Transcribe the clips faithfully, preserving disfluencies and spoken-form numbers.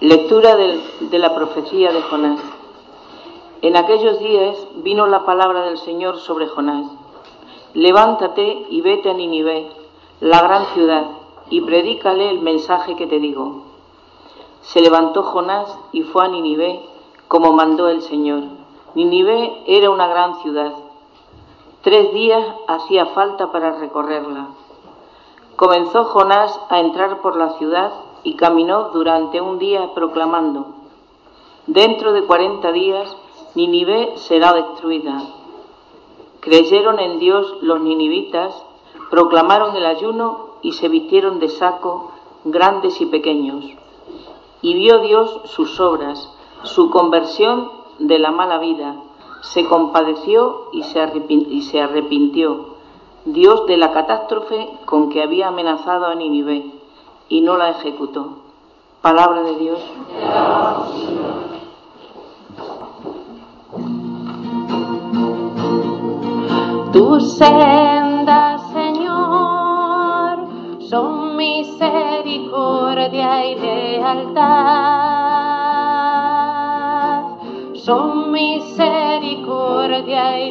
Lectura del, de la profecía de Jonás. En aquellos días vino la palabra del Señor sobre Jonás. Levántate y vete a Nínive, la gran ciudad, y predícale el mensaje que te digo. Se levantó Jonás y fue a Nínive, como mandó el Señor. Nínive era una gran ciudad. Tres días hacía falta para recorrerla. Comenzó Jonás a entrar por la ciudad y caminó durante un día proclamando: dentro de cuarenta días Nínive será destruida. Creyeron en Dios los ninivitas, proclamaron el ayuno y se vistieron de saco, grandes y pequeños. Y vio Dios sus obras, su conversión de la mala vida, se compadeció y se arrepintió Dios de la catástrofe con que había amenazado a Nínive, y no la ejecutó. Palabra de Dios. Tus sendas, Señor, son misericordia y lealtad. Son misericordia y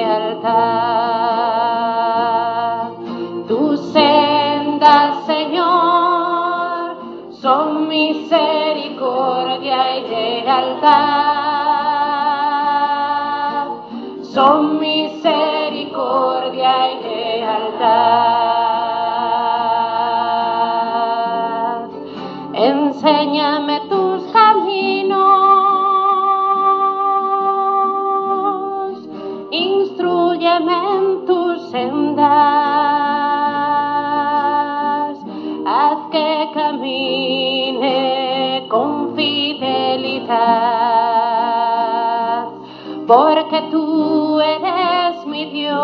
lealtad. Tus sendas, Señor, son misericordia y lealtad. Son misericordia y lealtad. Enséñame tus caminos, instrúyeme en tus sendas, haz que camine con fidelidad, porque tú eres mi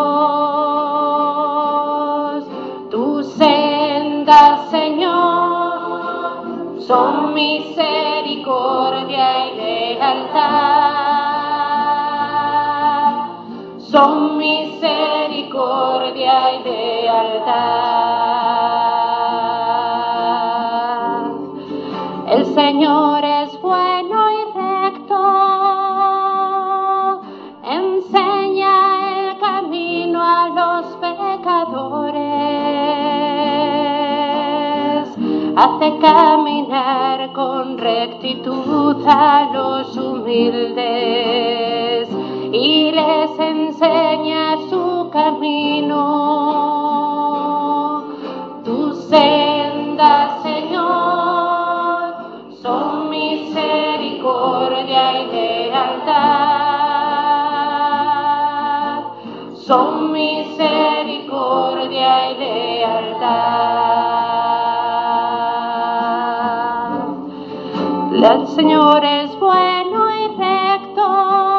Dios. Tus sendas, Señor, son misericordia y lealtad. Son misericordia y lealtad. El Señor es bueno y recto, enseña el camino a los pecadores, hace caminar con rectitud a los humildes y les enseña su camino. Tus sendas, Señor, son misericordia y lealtad. Son misericordia y lealtad. El Señor es bueno y recto,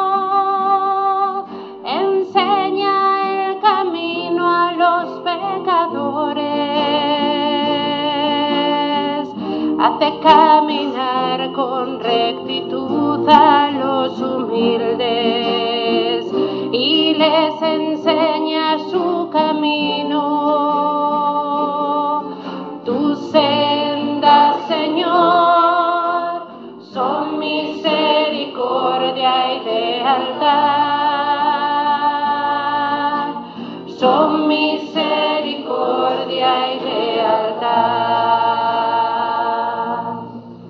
enseña el camino a los pecadores, hace caminar con rectitud a los humildes y les enseña su camino. Tus sendas, Señor, son misericordia y lealtad. Son misericordia y lealtad.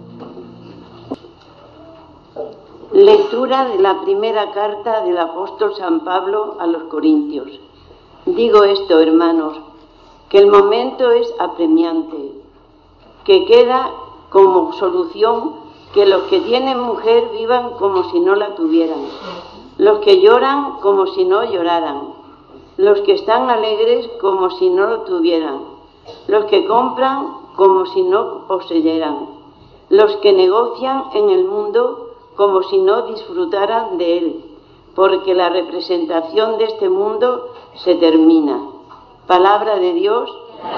Lectura de la primera carta del apóstol San Pablo a los Corintios. Digo esto, hermanos, que el momento es apremiante, que queda como solución que los que tienen mujer vivan como si no la tuvieran, los que lloran como si no lloraran, los que están alegres como si no lo tuvieran, los que compran como si no poseyeran, los que negocian en el mundo como si no disfrutaran de él, porque la representación de este mundo se termina. Palabra de Dios.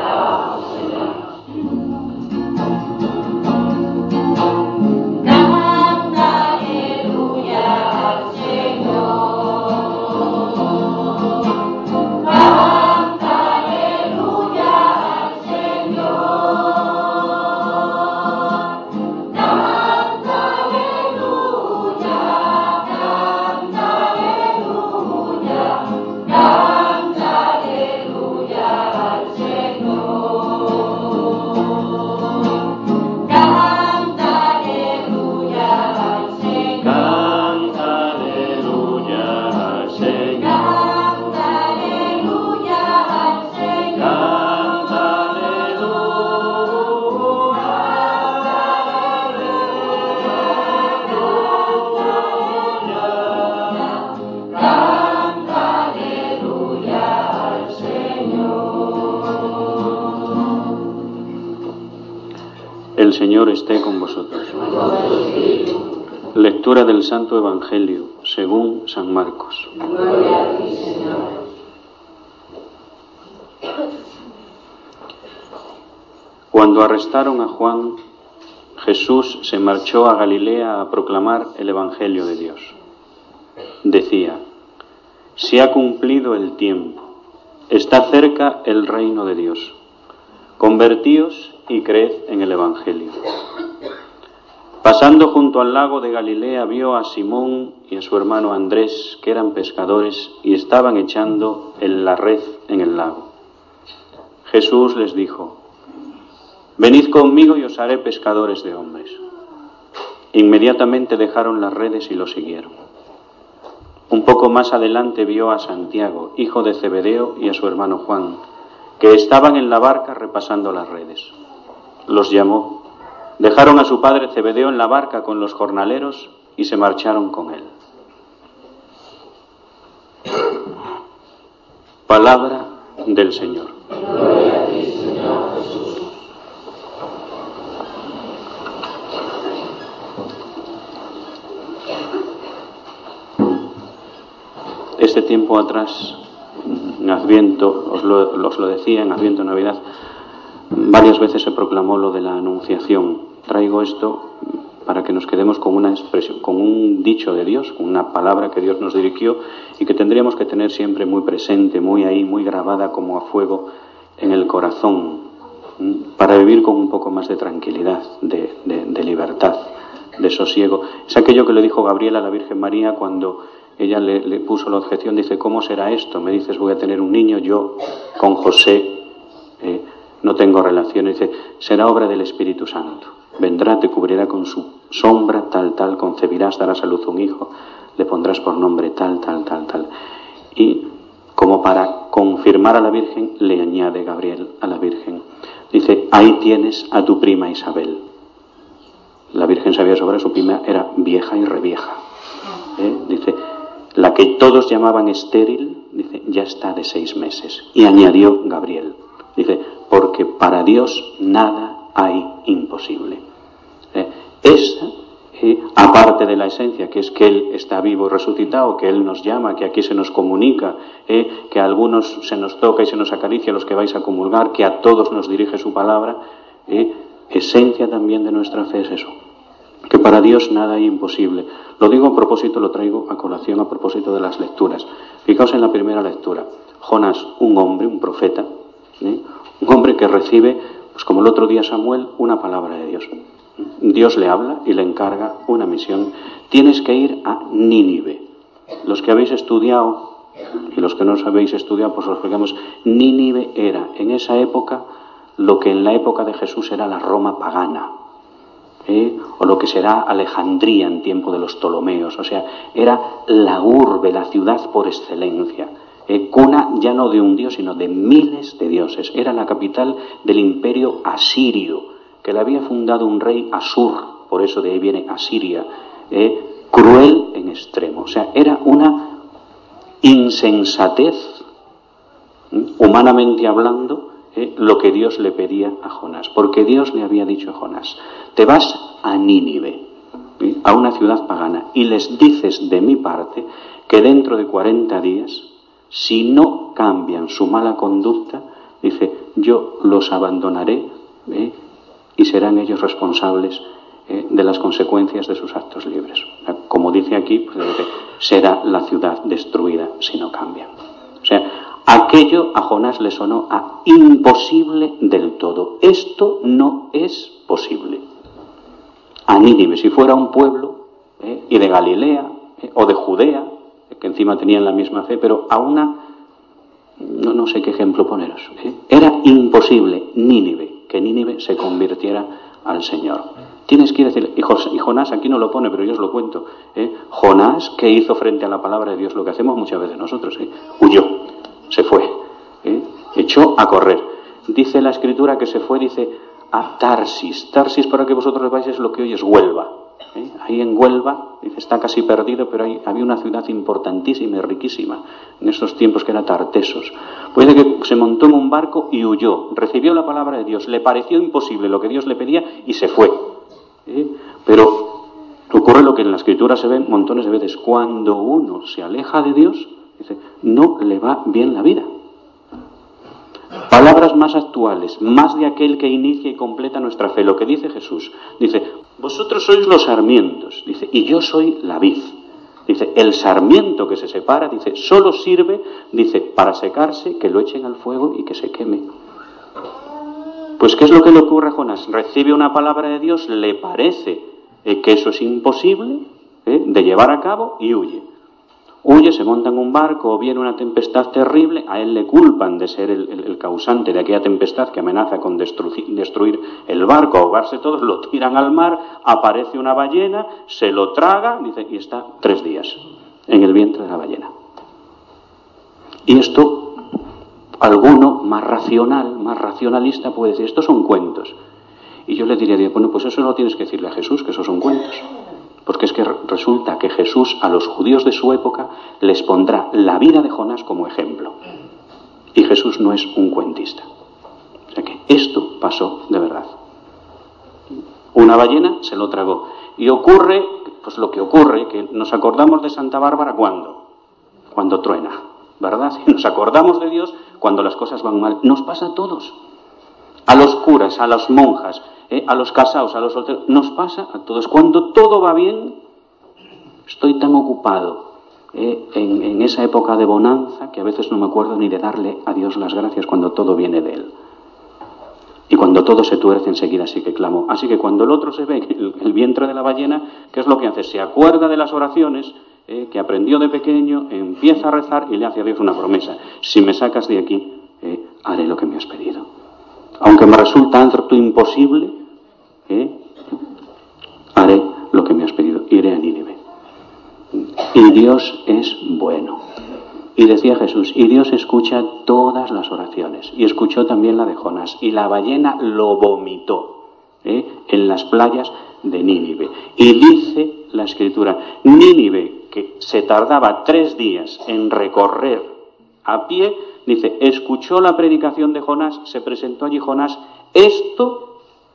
Canta aleluya al Señor. Canta aleluya al Señor. Canta Señor esté con vosotros. Lectura del Santo Evangelio según San Marcos. Cuando arrestaron a Juan, Jesús se marchó a Galilea a proclamar el Evangelio de Dios. Decía: se ha cumplido el tiempo, está cerca el reino de Dios. Convertíos y creed en el Evangelio. Pasando junto al lago de Galilea, vio a Simón y a su hermano Andrés, que eran pescadores y estaban echando en la red en el lago. Jesús les dijo: venid conmigo y os haré pescadores de hombres. Inmediatamente dejaron las redes y lo siguieron. Un poco más adelante vio a Santiago, hijo de Zebedeo, y a su hermano Juan, que estaban en la barca repasando las redes. Los llamó. Dejaron a su padre Zebedeo en la barca con los jornaleros y se marcharon con él. Palabra del Señor. Gloria a ti, Señor Jesús. Este tiempo atrás, en Adviento, os lo, os lo decía, en Adviento, Navidad, varias veces se proclamó lo de la Anunciación. Traigo esto para que nos quedemos con una expresión, con un dicho de Dios, con una palabra que Dios nos dirigió y que tendríamos que tener siempre muy presente, muy ahí, muy grabada como a fuego en el corazón, para vivir con un poco más de tranquilidad, de, de, de libertad, de sosiego. Es aquello que le dijo Gabriel a la Virgen María cuando ella le, le puso la objeción, dice: ¿cómo será esto? Me dices, voy a tener un niño, yo con José eh, no tengo relaciones. Dice: será obra del Espíritu Santo. Vendrá, te cubrirá con su sombra, tal, tal, concebirás, darás a luz un hijo, le pondrás por nombre tal, tal, tal, tal. Y como para confirmar a la Virgen, le añade Gabriel a la Virgen. Dice: ahí tienes a tu prima Isabel. La Virgen sabía sobre su prima, era vieja y revieja. ¿Eh? Dice: la que todos llamaban estéril, dice, ya está de seis meses. Y añadió Gabriel, dice: porque para Dios nada hay imposible. Eh, esa, eh, aparte de la esencia, que es que Él está vivo y resucitado, que Él nos llama, que aquí se nos comunica, eh, que a algunos se nos toca y se nos acaricia, a los que vais a comulgar, que a todos nos dirige su palabra, eh, esencia también de nuestra fe es eso, que para Dios nada hay imposible. Lo digo a propósito, lo traigo a colación a propósito de las lecturas. Fijaos en la primera lectura. Jonás, un hombre, un profeta, ¿eh? un hombre que recibe, pues como el otro día Samuel, una palabra de Dios. Dios le habla y le encarga una misión. Tienes que ir a Nínive. Los que habéis estudiado y los que no os habéis estudiado, pues os explicamos. Nínive era en esa época lo que en la época de Jesús era la Roma pagana. ¿Eh? O lo que será Alejandría en tiempo de los Ptolomeos. O sea, era la urbe, la ciudad por excelencia, eh, cuna ya no de un dios sino de miles de dioses. Era la capital del imperio asirio, que le había fundado un rey Asur, por eso de ahí viene Asiria, eh, cruel en extremo. O sea, era una insensatez, ¿eh? humanamente hablando, ¿Eh? lo que Dios le pedía a Jonás, porque Dios le había dicho a Jonás: te vas a Nínive, ¿eh? a una ciudad pagana, y les dices de mi parte que dentro de cuarenta días, si no cambian su mala conducta, dice, yo los abandonaré ¿eh? y serán ellos responsables ¿eh? de las consecuencias de sus actos libres. Como dice aquí, pues, dice, será la ciudad destruida si no cambian. O sea, aquello a Jonás le sonó a imposible del todo. Esto no es posible. A Nínive, si fuera un pueblo, ¿eh? y de Galilea, ¿eh? o de Judea, que encima tenían la misma fe, pero a una, no, no sé qué ejemplo poneros, ¿eh? era imposible Nínive, que Nínive se convirtiera al Señor. Tienes que ir a decir, y Jonás aquí no lo pone, pero yo os lo cuento, ¿eh? Jonás, ¿qué hizo frente a la palabra de Dios? Lo que hacemos muchas veces nosotros, ¿eh? huyó, se fue, ¿eh? echó a correr. Dice la Escritura que se fue, dice, a Tarsis. Tarsis, para que vosotros veáis, es lo que hoy es Huelva. ¿Eh? Ahí en Huelva, dice, está casi perdido, pero ahí había una ciudad importantísima y riquísima en esos tiempos, que era Tartesos. Pues dice que se montó en un barco y huyó, recibió la palabra de Dios, le pareció imposible lo que Dios le pedía y se fue. ¿eh? Pero ocurre lo que en la Escritura se ve montones de veces. Cuando uno se aleja de Dios, dice, no le va bien la vida. Palabras más actuales, más de aquel que inicia y completa nuestra fe. Lo que dice Jesús, dice, vosotros sois los sarmientos, dice, y yo soy la vid. Dice, el sarmiento que se separa, dice, solo sirve, dice, para secarse, que lo echen al fuego y que se queme. Pues, ¿qué es lo que le ocurre a Jonás? Recibe una palabra de Dios, le parece eh, que eso es imposible eh, de llevar a cabo y huye. Huye, se monta en un barco, o viene una tempestad terrible, a él le culpan de ser el, el, el causante de aquella tempestad que amenaza con destru- destruir el barco, ahogarse todos, lo tiran al mar, aparece una ballena, se lo traga, dice, y está tres días en el vientre de la ballena. Y esto, alguno más racional, más racionalista puede decir, estos son cuentos. Y yo le diría, bueno, pues eso no tienes que decirle a Jesús, que esos son cuentos. Porque es que resulta que Jesús a los judíos de su época les pondrá la vida de Jonás como ejemplo. Y Jesús no es un cuentista. O sea que esto pasó de verdad. Una ballena se lo tragó. Y ocurre, pues lo que ocurre, que nos acordamos de Santa Bárbara ¿cuándo? Cuando truena, ¿verdad? Y nos acordamos de Dios cuando las cosas van mal. Nos pasa a todos. A los curas, a las monjas, eh, a los casados, a los solteros, nos pasa a todos. Cuando todo va bien, estoy tan ocupado eh, en, en esa época de bonanza que a veces no me acuerdo ni de darle a Dios las gracias cuando todo viene de Él. Y cuando todo se tuerce enseguida sí que clamo. Así que cuando el otro se ve el, el vientre de la ballena, ¿qué es lo que hace? Se acuerda de las oraciones eh, que aprendió de pequeño, empieza a rezar y le hace a Dios una promesa. Si me sacas de aquí, eh, haré lo que me has pedido. Aunque me resulta harto imposible, ¿eh? haré lo que me has pedido, iré a Nínive. Y Dios es bueno. Y decía Jesús, y Dios escucha todas las oraciones. Y escuchó también la de Jonás. Y la ballena lo vomitó ¿eh? en las playas de Nínive. Y dice la Escritura, Nínive, que se tardaba tres días en recorrer a pie, dice, escuchó la predicación de Jonás, se presentó allí Jonás, esto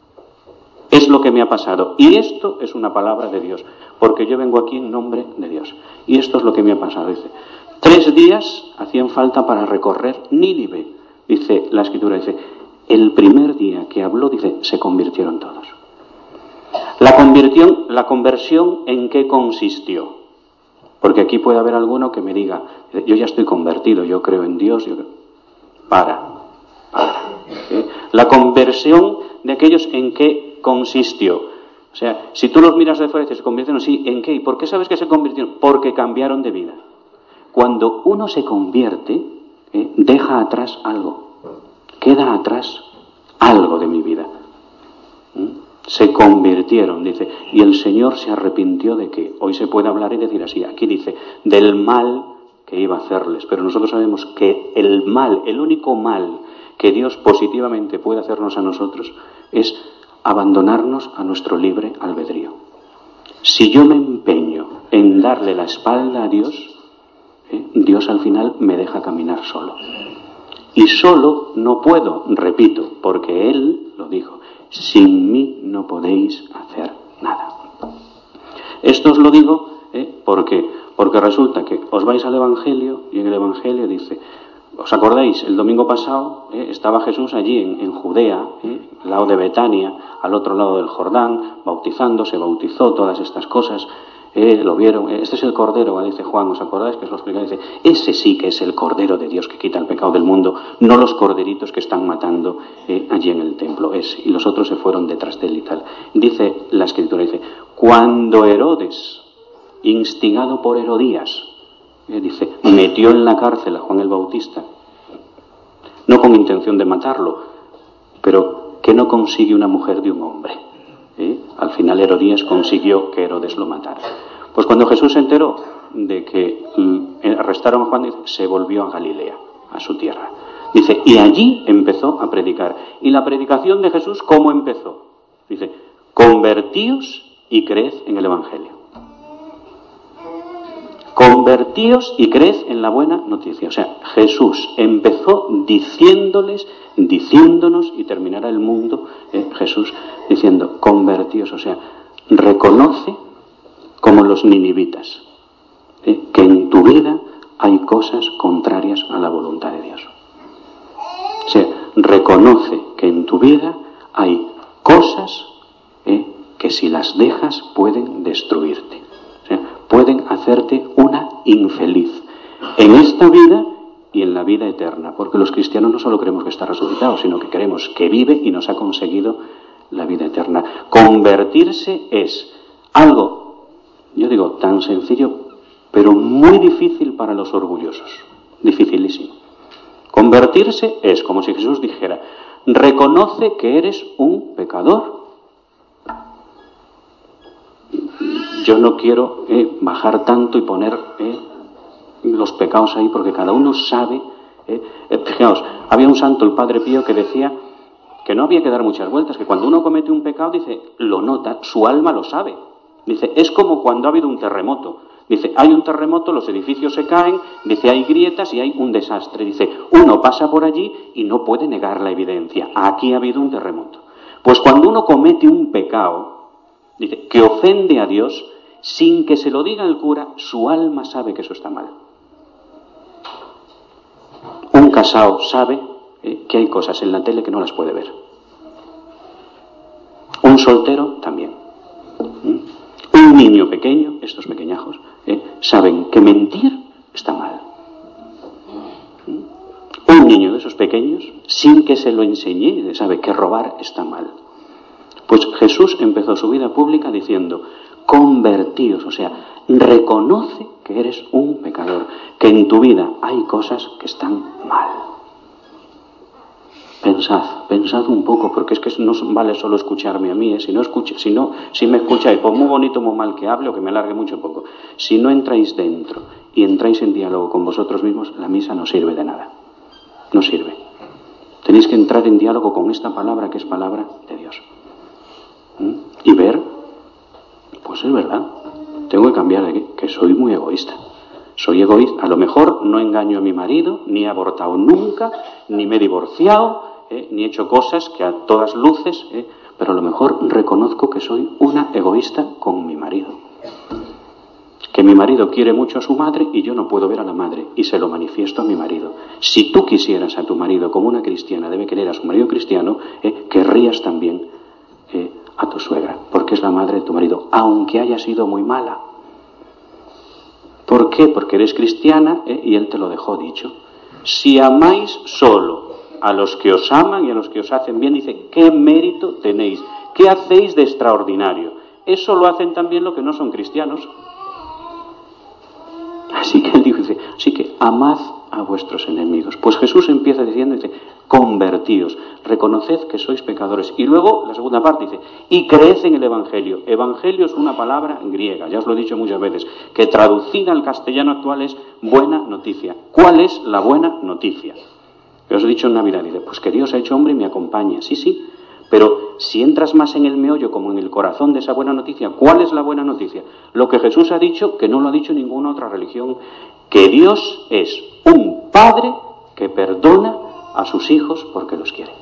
es lo que me ha pasado, y esto es una palabra de Dios, porque yo vengo aquí en nombre de Dios, y esto es lo que me ha pasado, dice, tres días hacían falta para recorrer Nínive, dice la Escritura, dice, el primer día que habló, dice, se convirtieron todos. La conversión, la conversión, ¿en qué consistió? Porque aquí puede haber alguno que me diga, yo ya estoy convertido, yo creo en Dios. Yo creo... Para, para. ¿eh? La conversión de aquellos en qué consistió. O sea, si tú los miras de fuera y dices, ¿se convirtieron? Sí, ¿en qué? ¿Y por qué sabes que se convirtieron? Porque cambiaron de vida. Cuando uno se convierte, ¿eh? deja atrás algo. Queda atrás algo de mi vida. ¿Mm? Se convirtieron, dice, y el Señor se arrepintió de qué. Hoy se puede hablar y decir así, aquí dice, del mal que iba a hacerles, pero nosotros sabemos que el mal, el único mal que Dios positivamente puede hacernos a nosotros es abandonarnos a nuestro libre albedrío. Si yo me empeño en darle la espalda a Dios, ¿eh? Dios al final me deja caminar solo. Y solo no puedo, repito, porque Él lo dijo, sin mí no podéis hacer nada. Esto os lo digo ¿eh? porque, porque resulta que os vais al Evangelio y en el Evangelio dice, ¿os acordáis? El domingo pasado ¿eh? estaba Jesús allí en, en Judea, ¿eh? al lado de Betania, al otro lado del Jordán, bautizando, se bautizó, todas estas cosas. Eh, lo vieron, este es el Cordero, dice Juan, ¿os acordáis que os lo explicaba? Dice, ese sí que es el Cordero de Dios que quita el pecado del mundo, no los corderitos que están matando eh, allí en el templo, ese, y los otros se fueron detrás de él y tal. Dice la Escritura, dice, cuando Herodes, instigado por Herodías, eh, dice, metió en la cárcel a Juan el Bautista, no con intención de matarlo, pero que no consigue una mujer de un hombre. ¿Eh? Al final Herodías consiguió que Herodes lo matara. Pues cuando Jesús se enteró de que arrestaron a Juan, dice, se volvió a Galilea, a su tierra. Dice, y allí empezó a predicar. ¿Y la predicación de Jesús cómo empezó? Dice, convertíos y creed en el Evangelio. Convertíos y creed en la buena noticia. O sea, Jesús empezó diciéndoles, diciéndonos, y terminará el mundo, eh, Jesús diciendo, convertíos. O sea, reconoce, como los ninivitas, ¿eh? que en tu vida hay cosas contrarias a la voluntad de Dios. O sea, reconoce que en tu vida hay cosas ¿eh? que si las dejas pueden destruirte. O sea, pueden hacerte una infeliz en esta vida y en la vida eterna, porque los cristianos no solo creemos que está resucitado, sino que creemos que vive y nos ha conseguido la vida eterna. Convertirse es algo, yo digo, tan sencillo, pero muy difícil para los orgullosos, dificilísimo. Convertirse es como si Jesús dijera, reconoce que eres un pecador. Yo no quiero eh, bajar tanto y poner eh, los pecados ahí, porque cada uno sabe. Eh, eh, fijaos, había un santo, el Padre Pío, que decía que no había que dar muchas vueltas, que cuando uno comete un pecado, dice, lo nota, su alma lo sabe. Dice, es como cuando ha habido un terremoto. Dice, hay un terremoto, los edificios se caen, dice, hay grietas y hay un desastre. Dice, uno pasa por allí y no puede negar la evidencia. Aquí ha habido un terremoto. Pues cuando uno comete un pecado, dice, que ofende a Dios, sin que se lo diga el cura, su alma sabe que eso está mal. Un casado sabe eh, que hay cosas en la tele que no las puede ver. Un soltero también. ¿Mm? Un niño pequeño, estos pequeñajos, ¿eh? saben que mentir está mal. ¿Mm? Un niño de esos pequeños, sin que se lo enseñe, sabe que robar está mal. Pues Jesús empezó su vida pública diciendo, convertíos, o sea, reconoce que eres un pecador, que en tu vida hay cosas que están mal. Pensad, pensad un poco, porque es que no vale solo escucharme a mí, ¿eh? si no escucha, si no, si me escucháis, por muy bonito o muy mal que hable o que me alargue mucho poco, si no entráis dentro y entráis en diálogo con vosotros mismos, la misa no sirve de nada, no sirve. Tenéis que entrar en diálogo con esta palabra que es palabra de Dios. ¿Mm? Y ver, pues es verdad, tengo que cambiar de aquí, que soy muy egoísta. Soy egoísta, a lo mejor no engaño a mi marido, ni he abortado nunca, ni me he divorciado, eh, ni he hecho cosas que a todas luces, eh, pero a lo mejor reconozco que soy una egoísta con mi marido. Que mi marido quiere mucho a su madre y yo no puedo ver a la madre, y se lo manifiesto a mi marido. Si tú quisieras a tu marido como una cristiana debe querer a su marido cristiano, eh, querrías también eh, a tu suegra, porque es la madre de tu marido, aunque haya sido muy mala. ¿Por qué? Porque eres cristiana eh, y él te lo dejó dicho. Si amáis solo a los que os aman y a los que os hacen bien, dice, ¿qué mérito tenéis? ¿Qué hacéis de extraordinario? Eso lo hacen también los que no son cristianos. Así que él dice, así que amad a vuestros enemigos. Pues Jesús empieza diciendo, dice, convertíos, reconoced que sois pecadores. Y luego, la segunda parte dice, y creed en el Evangelio. Evangelio es una palabra griega, ya os lo he dicho muchas veces, que traducida al castellano actual es buena noticia. ¿Cuál es la buena noticia? Yo os he dicho en Navidad, dice, pues que Dios ha hecho hombre y me acompaña. Sí, sí, pero si entras más en el meollo, como en el corazón de esa buena noticia, ¿cuál es la buena noticia? Lo que Jesús ha dicho, que no lo ha dicho ninguna otra religión, que Dios es un Padre que perdona a sus hijos porque los quiere.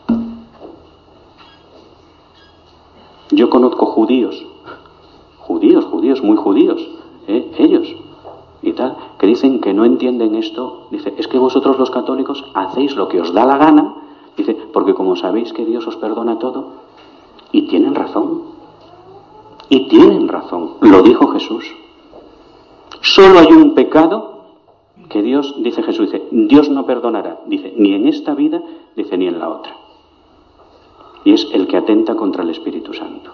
Yo conozco judíos, judíos, judíos, muy judíos, ¿eh? ellos, y tal, que dicen que no entienden esto. Dice, es que vosotros los católicos hacéis lo que os da la gana, dice, porque como sabéis que Dios os perdona todo, y tienen razón, y tienen razón, lo dijo Jesús. Solo hay un pecado que Dios, dice Jesús, dice, Dios no perdonará, dice, ni en esta vida, dice, ni en la otra. Y es el que atenta contra el Espíritu Santo.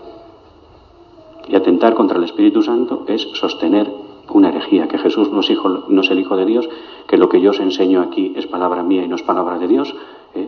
Y atentar contra el Espíritu Santo es sostener una herejía, que Jesús no es, hijo, no es el Hijo de Dios, que lo que yo os enseño aquí es palabra mía y no es palabra de Dios. ¿eh?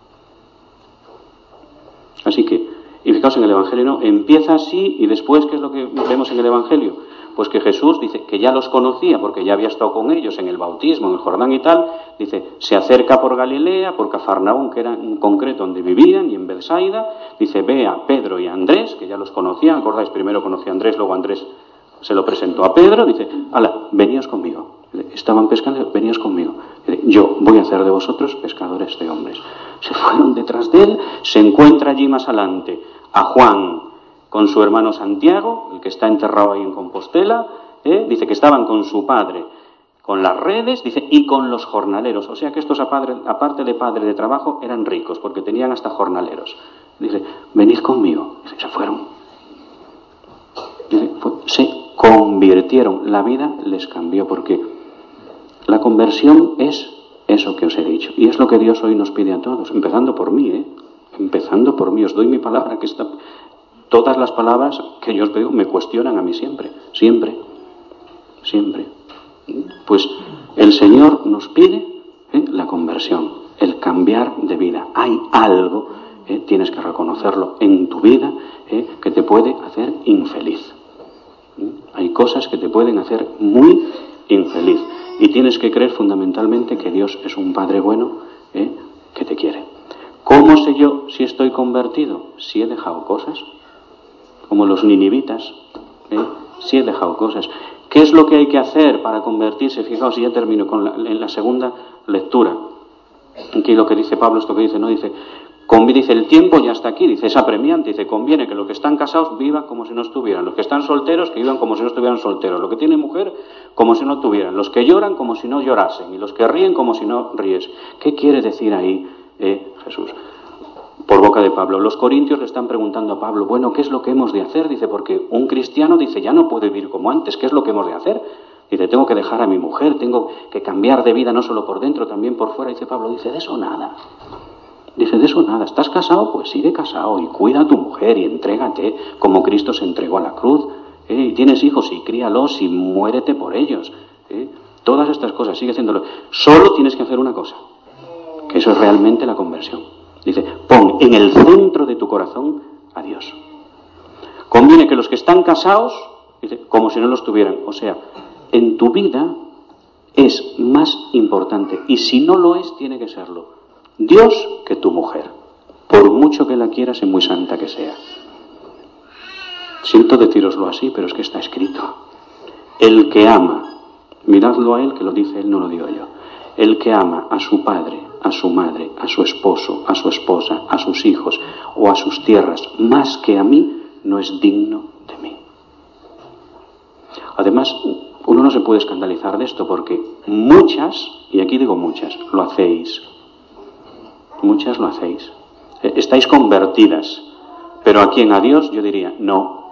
Así que, y fijaos en el Evangelio, ¿no? Empieza así y después, ¿qué es lo que vemos en el Evangelio? Pues que Jesús dice que ya los conocía porque ya había estado con ellos en el bautismo, en el Jordán y tal. Dice, se acerca por Galilea, por Cafarnaúm, que era en concreto donde vivían, y en Betsaida. Dice, ve a Pedro y a Andrés, que ya los conocía. ¿Acordáis? Primero conoció a Andrés, luego Andrés se lo presentó a Pedro. Dice, ala, veníos conmigo. Estaban pescando, veníos conmigo. Dice, yo voy a hacer de vosotros pescadores de hombres. Se fueron detrás de él, se encuentra allí más adelante a Juan, con su hermano Santiago, el que está enterrado ahí en Compostela, ¿eh? Dice que estaban con su padre, con las redes, dice, y con los jornaleros. O sea que estos, aparte de padre de trabajo, eran ricos, porque tenían hasta jornaleros. Dice, venid conmigo. Dice, se fueron. Dice, se convirtieron. La vida les cambió, porque la conversión es eso que os he dicho. Y es lo que Dios hoy nos pide a todos, empezando por mí, ¿eh? Empezando por mí. Os doy mi palabra, que está... Todas las palabras que yo os veo me cuestionan a mí siempre, siempre, siempre. Pues el Señor nos pide ¿eh? la conversión, el cambiar de vida. Hay algo, ¿eh? tienes que reconocerlo en tu vida, ¿eh? que te puede hacer infeliz. ¿Eh? Hay cosas que te pueden hacer muy infeliz. Y tienes que creer fundamentalmente que Dios es un Padre bueno ¿eh? que te quiere. ¿Cómo sé yo si estoy convertido? Si he dejado cosas. Como los ninivitas, ¿eh? si he dejado cosas. ¿Qué es lo que hay que hacer para convertirse? Fijaos, y ya termino con la, en la segunda lectura. Aquí lo que dice Pablo, esto que dice, no dice, conviene, dice, el tiempo ya está aquí, dice, es apremiante, dice, conviene que los que están casados vivan como si no estuvieran, los que están solteros que vivan como si no estuvieran solteros, los que tienen mujer como si no tuvieran, los que lloran como si no llorasen, y los que ríen como si no ríes. ¿Qué quiere decir ahí eh, Jesús? Por boca de Pablo. Los corintios le están preguntando a Pablo, bueno, ¿qué es lo que hemos de hacer? Dice, porque un cristiano, dice, ya no puede vivir como antes, ¿qué es lo que hemos de hacer? Dice, tengo que dejar a mi mujer, tengo que cambiar de vida no solo por dentro, también por fuera. Dice Pablo, dice, de eso nada. Dice, de eso nada. ¿Estás casado? Pues sigue casado y cuida a tu mujer y entrégate como Cristo se entregó a la cruz. ¿Eh? Y tienes hijos y críalos y muérete por ellos. ¿Eh? Todas estas cosas, sigue haciéndolo. Solo tienes que hacer una cosa, que eso es realmente la conversión. Dice, pon en el centro de tu corazón a Dios. Conviene que los que están casados, dice, como si no lo estuvieran. O sea, en tu vida es más importante, y si no lo es, tiene que serlo, Dios que tu mujer, por mucho que la quieras y muy santa que sea. Siento decíroslo así, pero es que está escrito. El que ama, miradlo a él, que lo dice él, no lo digo yo. El que ama a su padre, a su madre, a su esposo, a su esposa, a sus hijos o a sus tierras, más que a mí, no es digno de mí. Además, uno no se puede escandalizar de esto, porque muchas, y aquí digo muchas, lo hacéis. Muchas lo hacéis. Estáis convertidas, pero ¿a quién? ¿A Dios? Yo diría, no.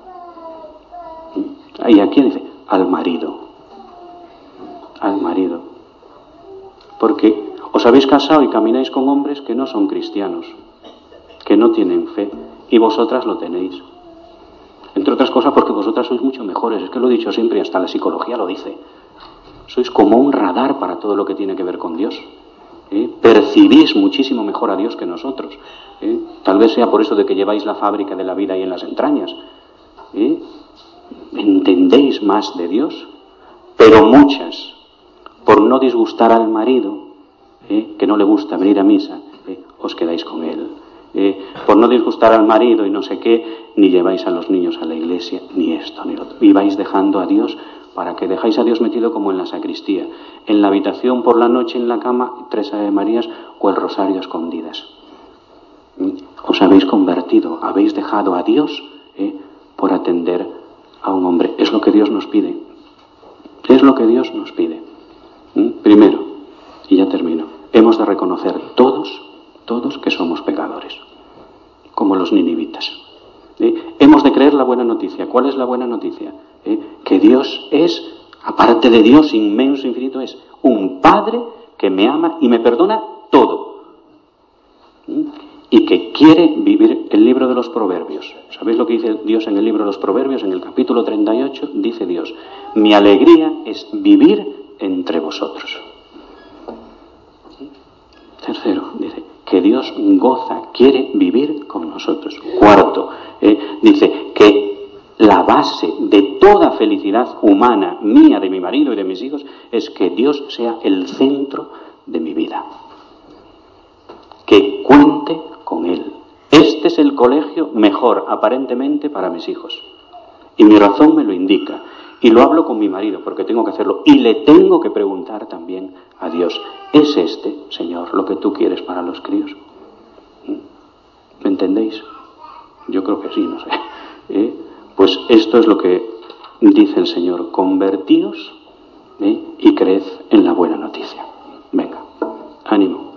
¿Y a quién? Dice, al marido. Al marido. Porque os habéis casado y camináis con hombres que no son cristianos, que no tienen fe, y vosotras lo tenéis. Entre otras cosas porque vosotras sois mucho mejores, es que lo he dicho siempre y hasta la psicología lo dice. Sois como un radar para todo lo que tiene que ver con Dios. ¿Eh? Percibís muchísimo mejor a Dios que nosotros. ¿Eh? Tal vez sea por eso de que lleváis la fábrica de la vida ahí en las entrañas. ¿Eh? Entendéis más de Dios, pero muchas, por no disgustar al marido, ¿eh? que no le gusta venir a misa, ¿eh? os quedáis con él. Eh, por no disgustar al marido y no sé qué, ni lleváis a los niños a la iglesia, ni esto, ni lo otro. Y vais dejando a Dios, para que dejáis a Dios metido como en la sacristía, en la habitación por la noche, en la cama, tres Ave Marías o el rosario a escondidas. Os habéis convertido, habéis dejado a Dios ¿eh? por atender a un hombre. Es lo que Dios nos pide. Es lo que Dios nos pide. ¿Mm? Primero, y ya termino, hemos de reconocer todos, todos que somos pecadores, como los ninivitas. ¿Eh? Hemos de creer la buena noticia. ¿Cuál es la buena noticia? ¿Eh? Que Dios es, aparte de Dios inmenso, infinito, es un Padre que me ama y me perdona todo. ¿Eh? Y que quiere vivir el libro de los Proverbios. ¿Sabéis lo que dice Dios en el libro de los Proverbios? En el capítulo treinta y ocho dice Dios, mi alegría es vivir entre vosotros. Tercero, dice que Dios goza, quiere vivir con nosotros. Cuarto, eh, dice que la base de toda felicidad humana, mía, de mi marido y de mis hijos, es que Dios sea el centro de mi vida. Que cuente con Él. Este es el colegio mejor, aparentemente, para mis hijos. Y mi razón me lo indica. Y lo hablo con mi marido, porque tengo que hacerlo. Y le tengo que preguntar también a Dios, ¿es este, Señor, lo que tú quieres para los críos? ¿Me entendéis? Yo creo que sí, no sé. ¿eh? Pues esto es lo que dice el Señor: convertíos, ¿eh? y creed en la buena noticia. Venga, ánimo.